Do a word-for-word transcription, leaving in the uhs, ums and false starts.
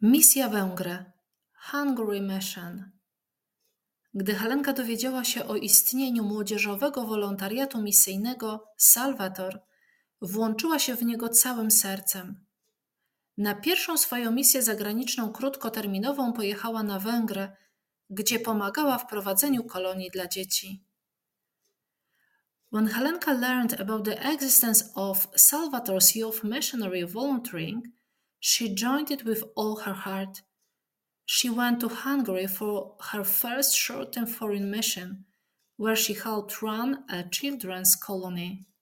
Misja Węgry Hungary Mission. Gdy Helenka dowiedziała się o istnieniu młodzieżowego wolontariatu misyjnego Salvator, włączyła się w niego całym sercem. Na pierwszą swoją misję zagraniczną krótkoterminową pojechała na Węgry, gdzie pomagała w prowadzeniu kolonii dla dzieci. When Helenka learned about the existence of Salvator's Youth Missionary Volunteering, she joined it with all her heart. She went to Hungary for her first short-term foreign mission, where she helped run a children's colony.